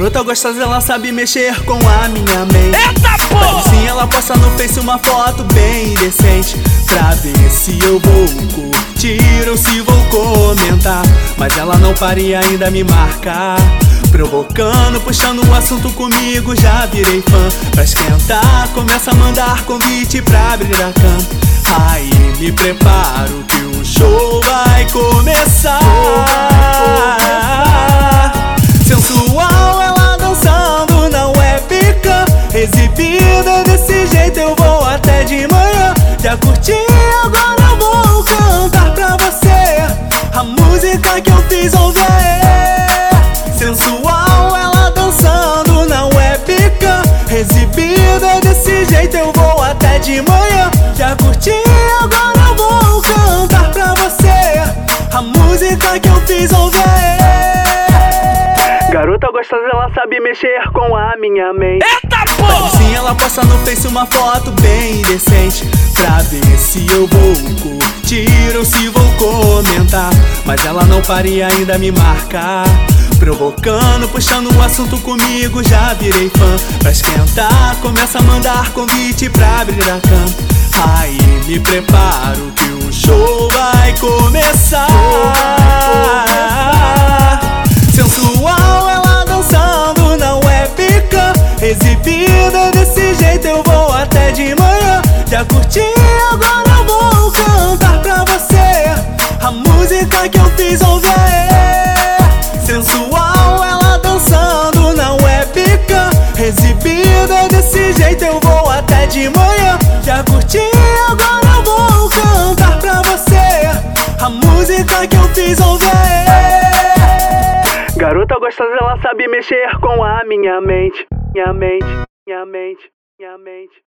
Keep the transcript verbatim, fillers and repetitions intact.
Garota gostosa, ela sabe mexer com a minha mente. Eita porra! Sim, ela posta no Face uma foto bem decente, pra ver se eu vou curtir ou se vou comentar. Mas ela não para e ainda me marca, provocando, puxando o assunto comigo. Já virei fã, pra esquentar começa a mandar convite pra abrir a cama. Aí me preparo que o show vai começar. Sensual, ela dançando na webcam, exibida desse jeito eu vou até de manhã. Já curti, agora eu vou cantar pra você a música que eu fiz ouvir. Sensual, ela dançando na webcam, exibida desse jeito eu vou até de manhã. Já curti, agora eu vou cantar pra você a música que eu fiz ouvir. Garota gostosa, ela sabe mexer com a minha mente. Eita porra! Sim, ela posta no Face uma foto bem decente, pra ver se eu vou curtir ou se vou comentar. Mas ela não para e ainda me marca, provocando, puxando o assunto comigo. Já virei fã, pra esquentar começa a mandar convite pra abrir a cama. Aí me preparo que o show vai começar. Sensual, ela dançando na webcam, exibida desse jeito eu vou até de manhã. Já curti, agora eu vou cantar pra você a música que eu fiz ouvir. Sensual, ela dançando na webcam, exibida desse jeito eu vou até de manhã. Já curti, agora eu vou cantar pra você a música que eu fiz ouvir. Garota gostosa, ela sabe mexer com a minha mente, minha mente, minha mente, minha mente.